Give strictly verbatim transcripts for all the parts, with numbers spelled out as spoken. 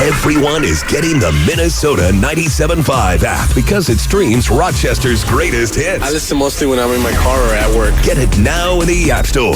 Everyone is getting the Minnesota ninety-seven point five app because it streams Rochester's greatest hits. I listen mostly when I'm in my car or at work. Get it now in the App Store.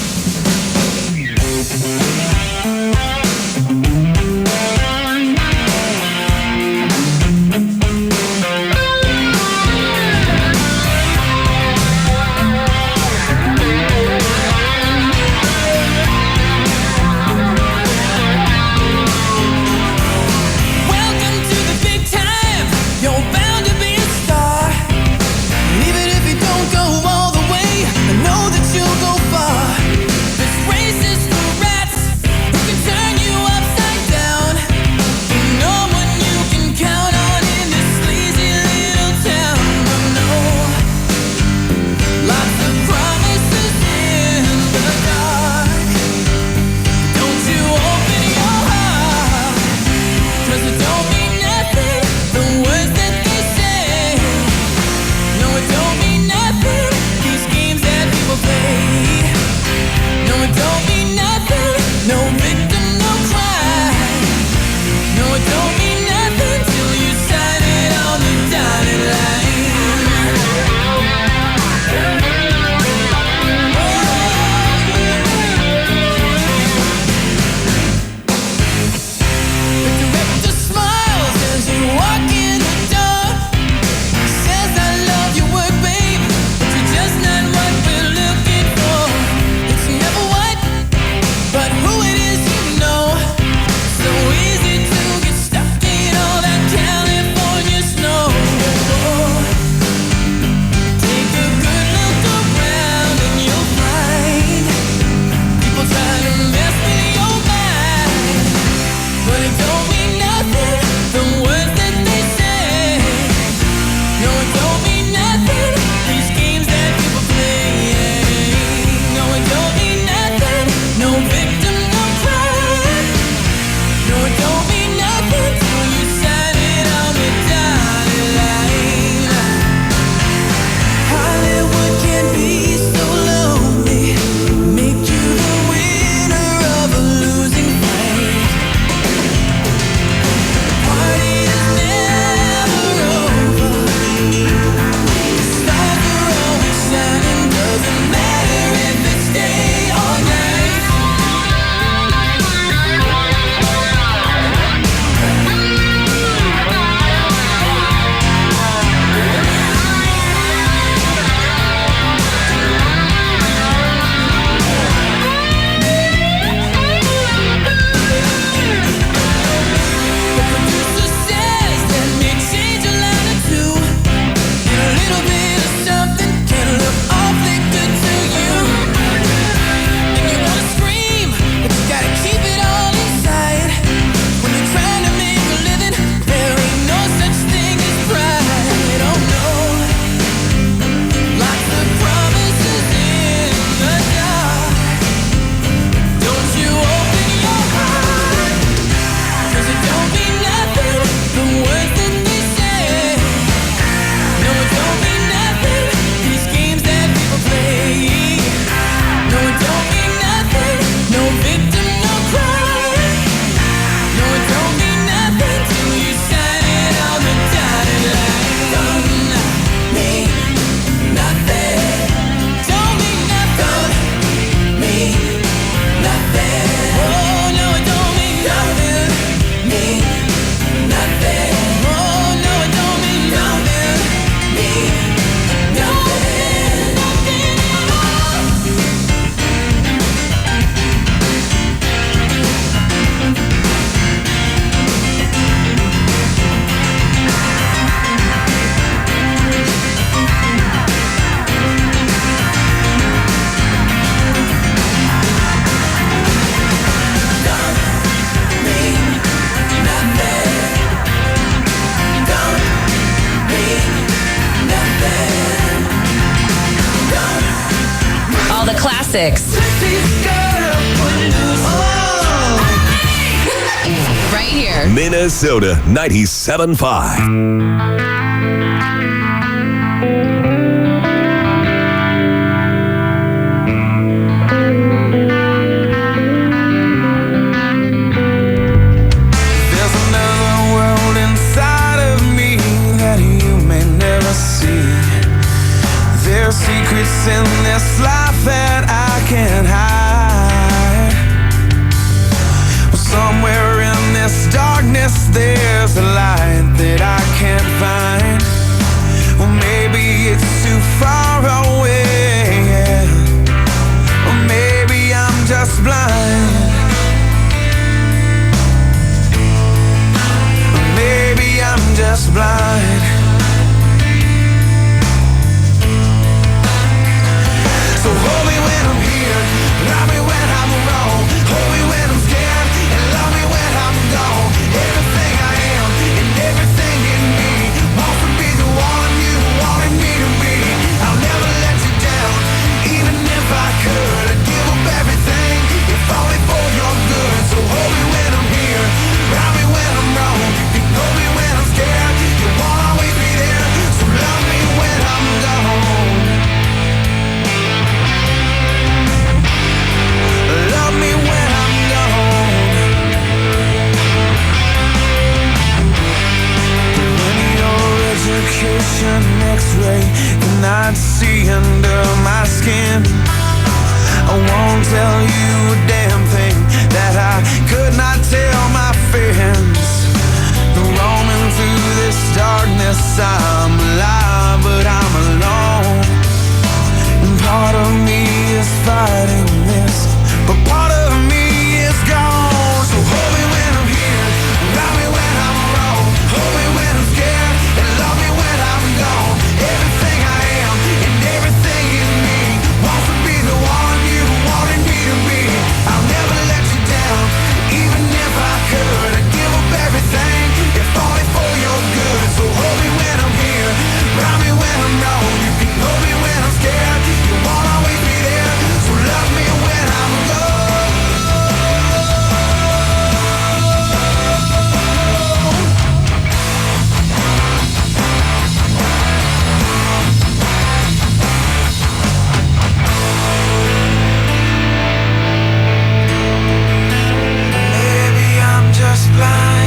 Classics. Right here. Minnesota ninety-seven point five. There's a darkness there's a light that I can't find. Or maybe it's too far away, yeah. Or maybe I'm just blind. Or maybe I'm just blind. So hold me when I'm here, love me when I'm wrong. Hold me when I'm scared, and love me when I'm gone. Everything I am, and everything in me wants to be the one you wanted me to be. I'll never let you down, even if I could. I'd give up everything, if only for your good. So hold me when I'm here, love me when I'm wrong. You hold me when I'm scared, you won't always be there. So love me when I'm gone. Love me when I'm gone. When your education X-ray cannot see under my skin, I won't tell you a damn thing that I could not tell my friends. Roaming through this darkness, I'm alive, but I'm alone. And part of me is fighting this, but part of me is gone. So hold me when I'm here, love me when I'm wrong. Hold me when I'm scared, and love me when I'm gone. Everything I am, and everything in me wants to be the one you wanted me to be. I'll never let you down, even if I could. I'd give up everything, if only for your good. So hold me when I'm here, love me when I'm wrong. You can hold me when I'm scared, you won't always be there. So love me when I'm gone. Maybe I'm just blind.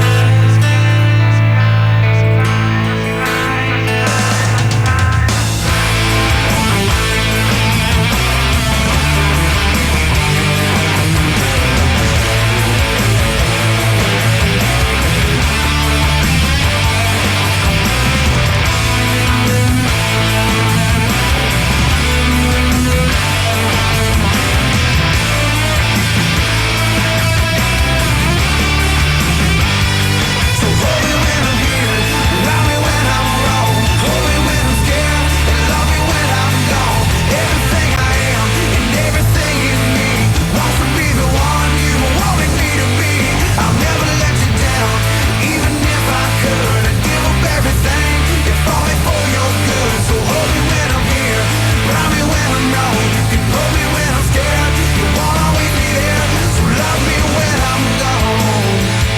So hold me when I'm here, love me when I'm wrong. Hold me when I'm scared, and love me when I'm gone. Everything I am, and everything in me wants to be the one you wanted me to be. I'll never let you down, even if I could. I'd give up everything, if only for your good. So hold me when I'm here, love me when I'm wrong. You can hold me when I'm scared, you won't always be there. So love me when I'm gone.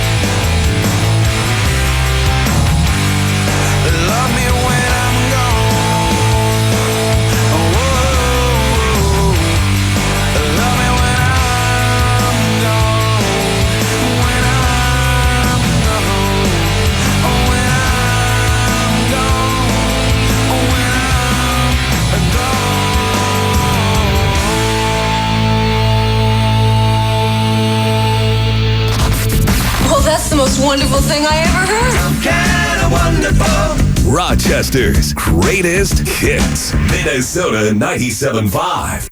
Love me when I'm gone. Oh, love me when I'm gone. When I'm gone. Oh, when I'm gone. Oh, when I'm gone. Well, that's the most wonderful thing I ever heard. Kinda wonderful. Rochester's greatest hits. Minnesota ninety-seven point five.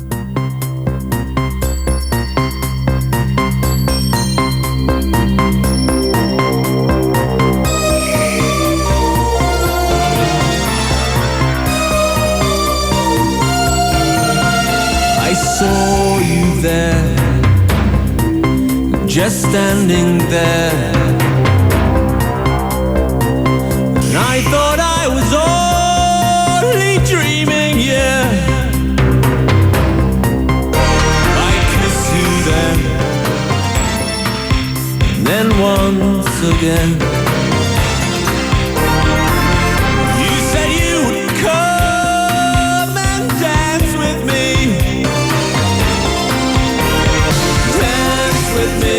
I saw you there, just standing there. And I thought I was only dreaming, yeah. I kissed you then, and then once again. You said you would come and dance with me, dance with me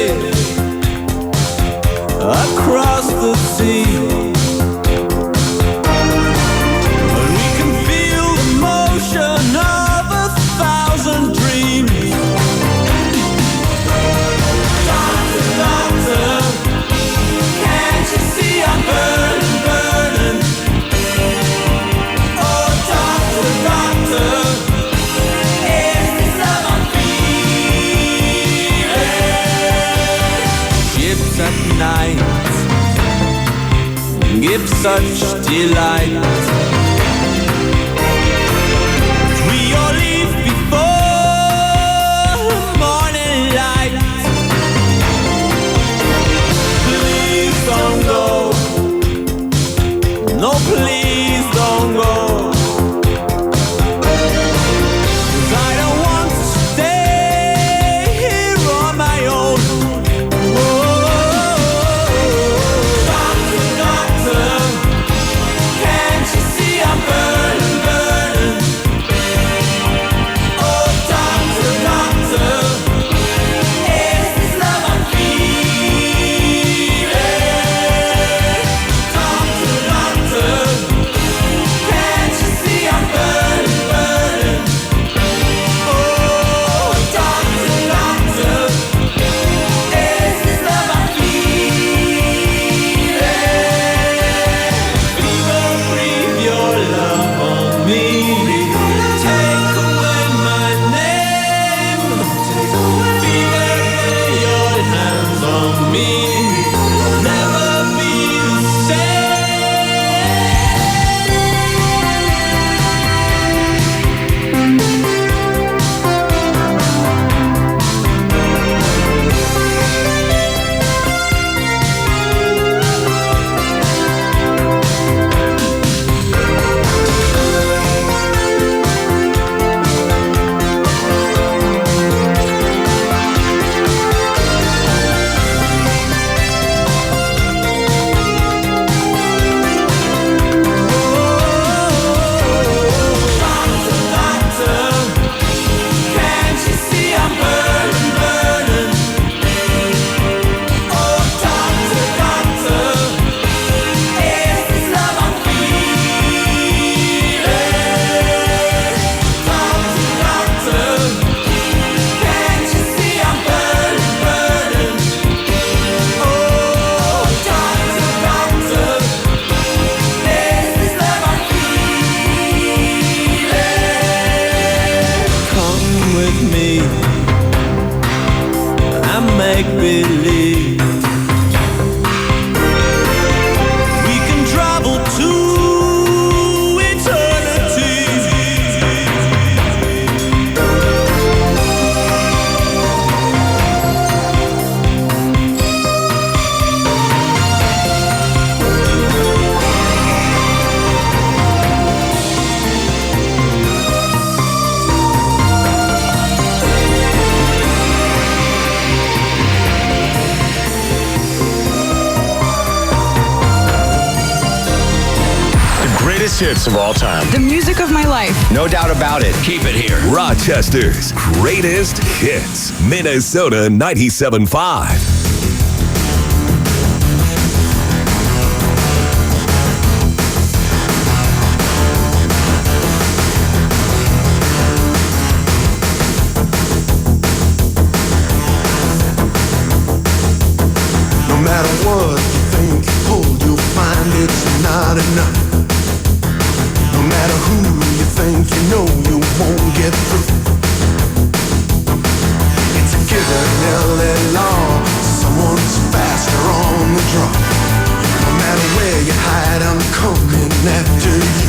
across the sea. give such delight. We all leave before morning light. Please don't go. No, please don't go. 'Cause I don't want to stay here on my own. Doctor, doctor, can't you see I'm burning, burning? Oh, doctor, doctor, is this love I'm feeling? Doctor, doctor, can't you see I'm burning, burning? Oh, doctor, doctor, is this love I'm feeling? Fever, breathe your love on me. Take away my name. Fever, lay your hands on me. Never be the same. Doctor, doctor, can't you see I'm burning, burning? Oh, doctor, doctor, is this love I'm feeling? Doctor, doctor, can't you see I'm burning, burning? Oh, doctor, doctor, is this love I'm feeling? Come with me and make believe we can travel to eternity. Greatest hits of all time. The music of my life. No doubt about it. Keep it here. Rochester's greatest hits. Minnesota ninety-seven point five. No matter what you think you pulled, you'll find it's not enough. No matter who you think you know, you won't get through. It's a given L A law, someone's faster on the draw. No matter where you hide, I'm coming after you.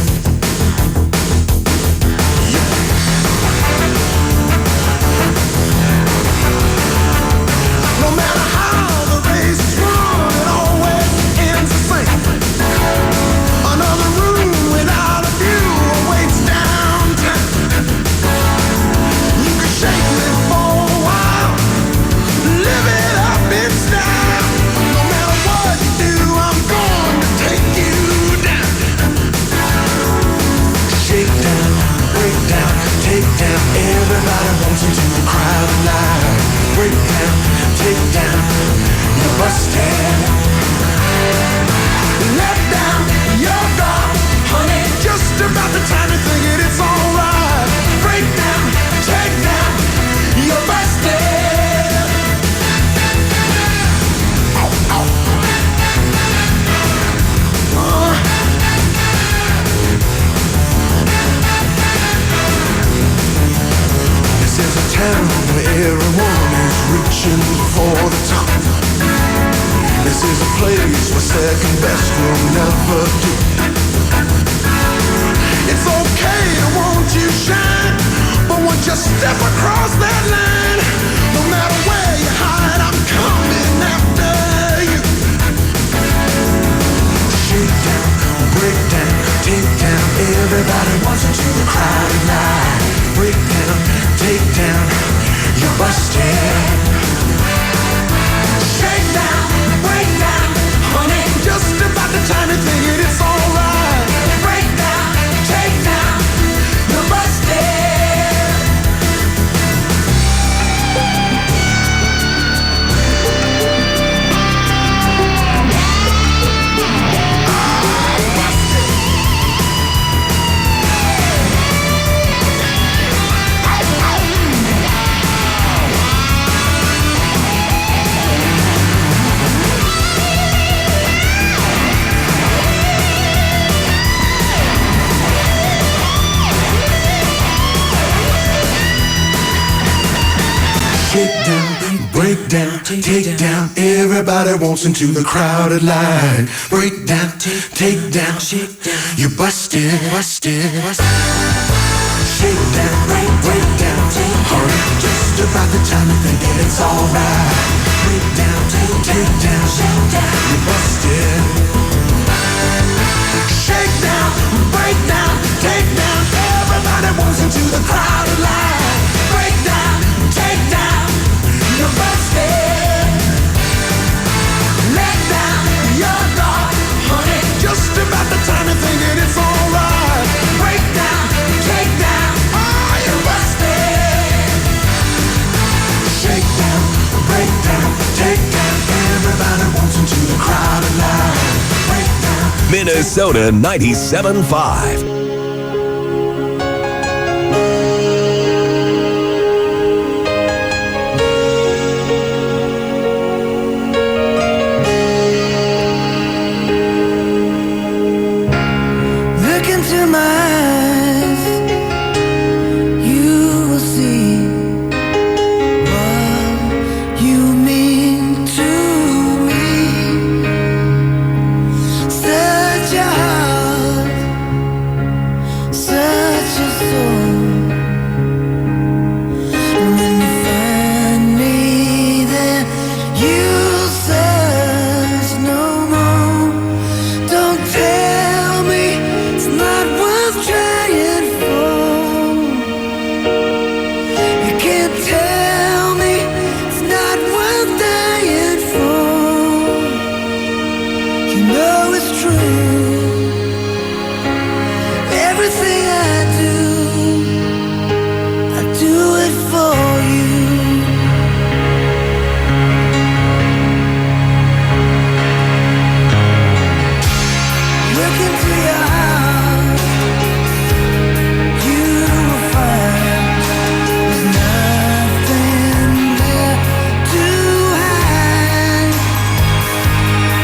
No matter how the race is run, it always ends the same. Another room without a view awaits downtown. You can shake me for a while, live it up in style. No matter what you do, I'm going to take you down. Shake down, break down, take down. Everybody wants into the crowd tonight. Break down, take down, you're busted. Let down, you're gone, honey. Just about the time you think it, it's alright. Break down, take down, you're busted. Ow, ow. Uh. This is a town where everyone is reaching what second best will never do. It's okay to want you shine, but once you step across that line, no matter where you hide, I'm coming after you. Shake down, break down, take down, everybody wants into the crowded line. Break down, take down, you're busted. Shake down, break down, honey, just about the time you're thinking it's alright. Break down, take down, you're busted. Shake down, break down, take down, everybody wants into the crowded line. Break down, take down, you busted, busted. Shake down, break, break down, hurry, just about the time you think that it's alright. Break down, take down, you busted. Shake down, break down, take down, everybody wants into the crowded line. Break down, take down, you're busted. Let down your guard, honey, just about the time you're thinking it's alright. Break down, take down, oh, you're busted. Shake down, break down, take down, everybody wants into the crowded line. Break down. Minnesota ninety-seven point five.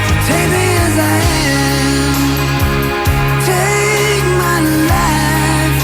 Take my life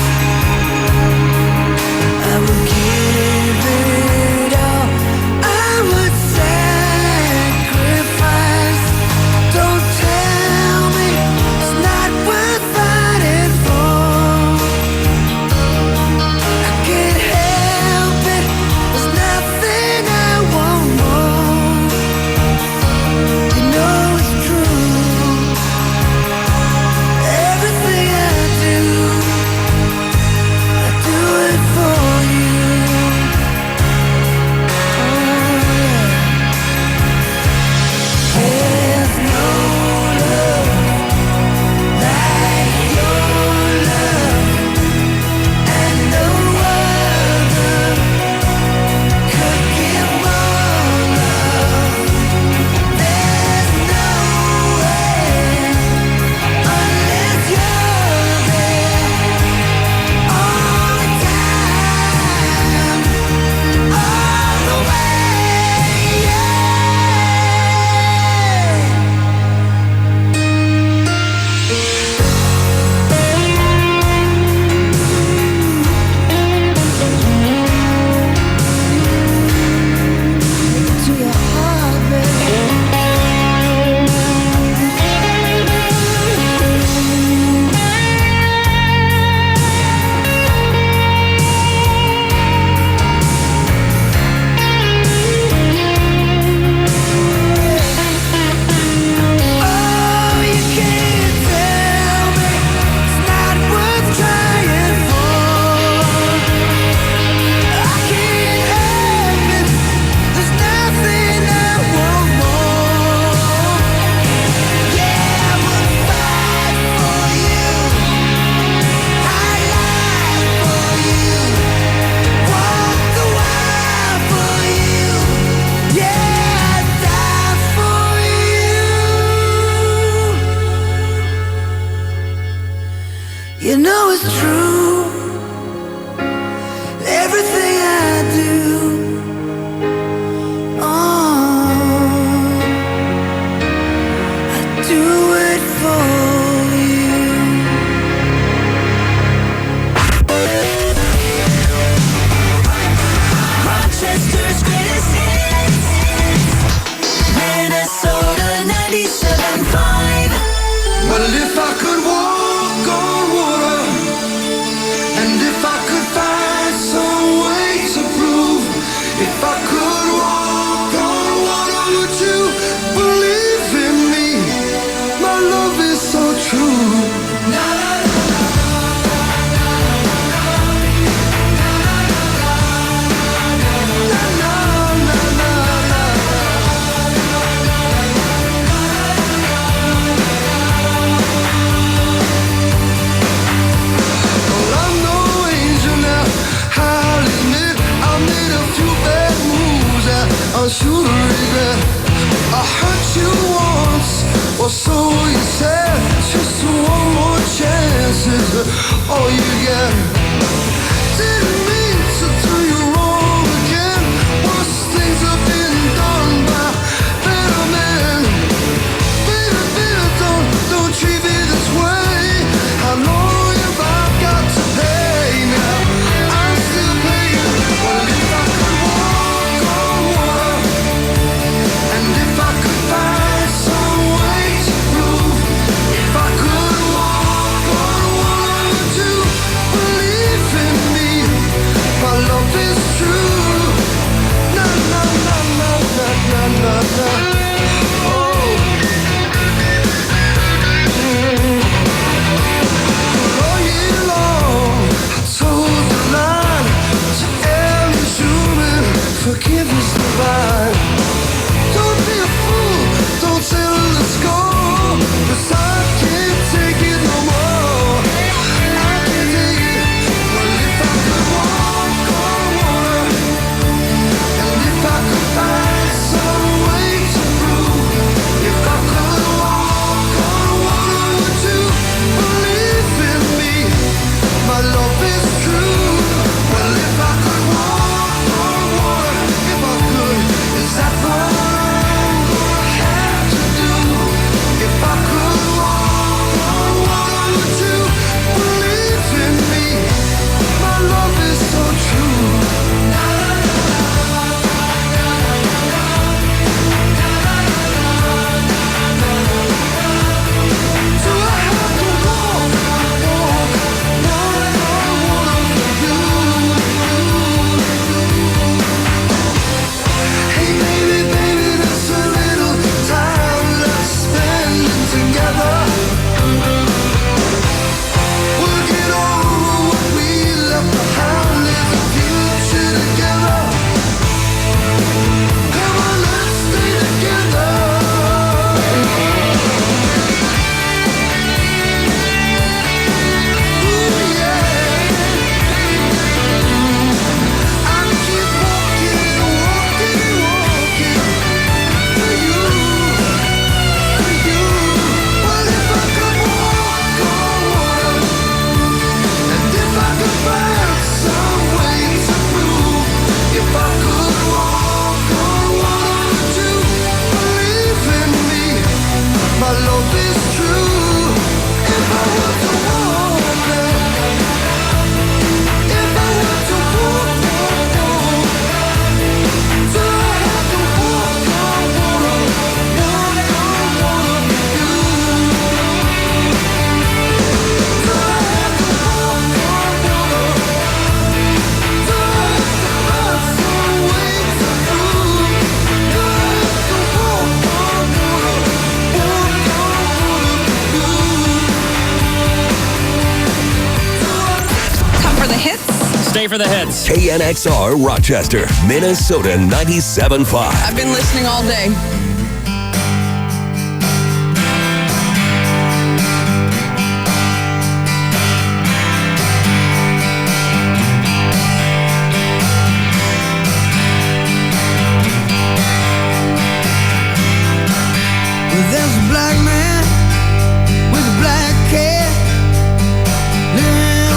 was true. Everything I do, oh, I do it for you. Rochester's greatest hits, Minnesota ninety-seven point five. Well, if I could walk on water, and if I could find some way to prove, if I could walk on water, would you believe in me? My love is so true. Na, na, na, should regret. I hurt you once, or so you said. Just one more chance is all you get. Didn't mean to do you wrong again. Worse things have been done by better men. Baby, baby, don't, don't treat me this way. How long have I got to pay now? I'm still paying. Well, if I could walk on water, and if I could find some way to prove, if I could walk on water, would you believe in me? My love is true. Na na na na na na na na. Oh. All year long, I told the line to every human, forgiveness divine. Don't be a fool, don't settle the score, 'cause I can't take it no more. I can't take it. Well, if I could walk on water, and if I could find some way to prove, if I could walk on water, would you believe in me? My love is true. Well, if I could walk on water, if I could, is that what I'm gonna have to do? If I could walk on water, would you believe in me? My love is so true. Do I have to walk, walk, walk on water for you? Hey baby, baby, there's a little time left spending together. We'll get over what we left behind, live the future together. Come on, let's stay together. Ooh, yeah. I keep walking, walking, walking for you, for you. Well, if I could walk on water, and if I could find some way to prove, if I could walk on water, would you believe in me? My love is true. If I were to walk there, if I were to walk, walk, walk, do I have to walk on water, walk on water for you? Do I have to walk on water? Do I have to find some way to prove? Do I have to walk on water, walk on water for you? Come for the hits. Stay for the hits. K N X R Rochester, Minnesota ninety-seven point five. I've been listening all day. There's a black man with a black cat living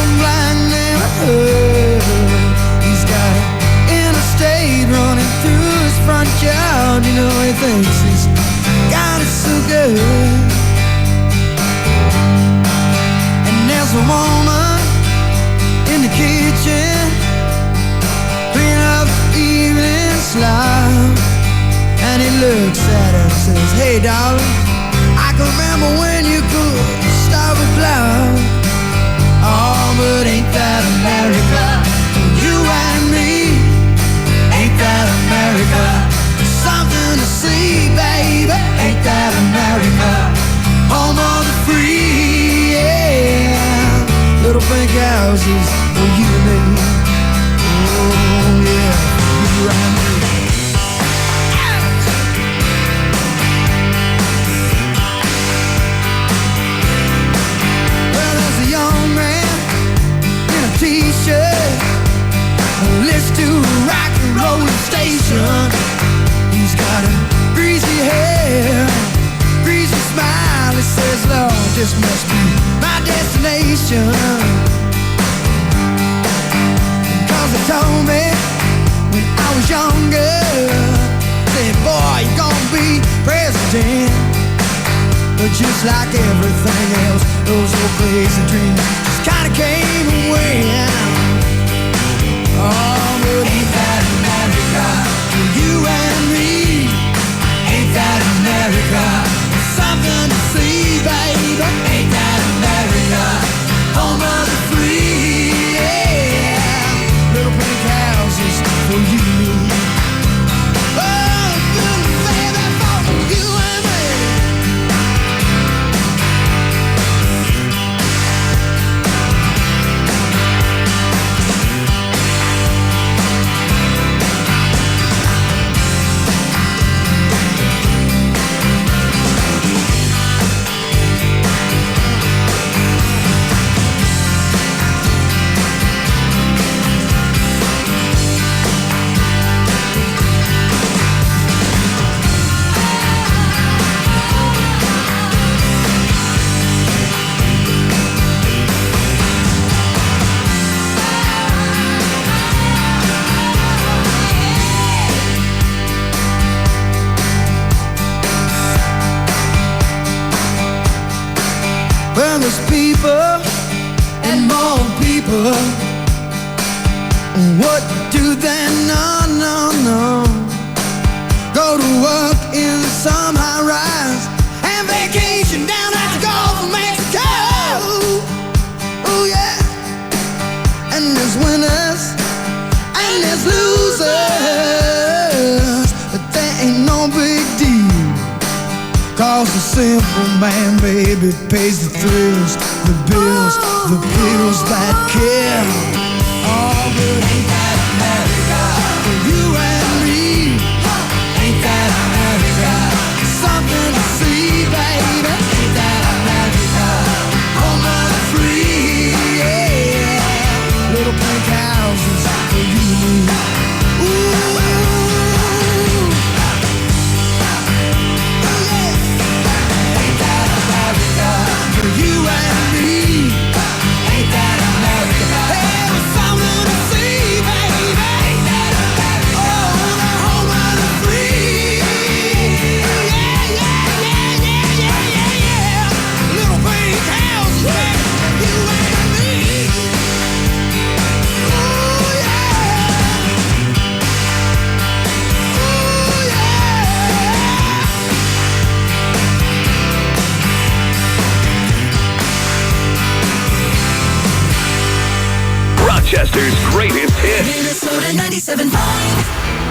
looks at her and says, hey darling, I can remember when you could stop a cloud. Oh, but ain't that America? You and me, ain't that America? Something to see, baby, ain't that America? Home of the free, yeah. Little pink houses for you and me. Oh yeah, you and me. Well, there's a young man in a t-shirt, list to a rock and roll station. He's got a greasy hair, greasy smile. He says, Lord, this must be my destination. Cause they told me when I was younger, said, boy, you're gonna be president. But just like everything else, those old crazy dreams just kinda came and went. Oh, but ain't that America? For you and me, ain't that America? Something to see, baby, ain't that America? Home of the free, yeah. Little pink houses for you and me. Oh, good baby, for you and me. Well, there's people and more people. What do they know, no, no? Go to work in some high rise and vacation down at the Gulf of Mexico. Oh yeah. And there's winners and there's losers, but there ain't no big deal. Cause the simple man, baby, pays the thrills, the bills, the bills that kill. Oh, but ain't that America? For you and me, ain't that America? Something to see, baby, ain't that America? Home of the free, yeah. Little pink houses for you and me. Ooh. You and me, ain't that America? Hey, there's something to see, baby, ain't that America? Oh, the home of the free, yeah, yeah, yeah, yeah, yeah, yeah, yeah. Little pink house, baby, you and me. Oh yeah, oh yeah. Rochester's greatest hits. Minnesota ninety-seven point five.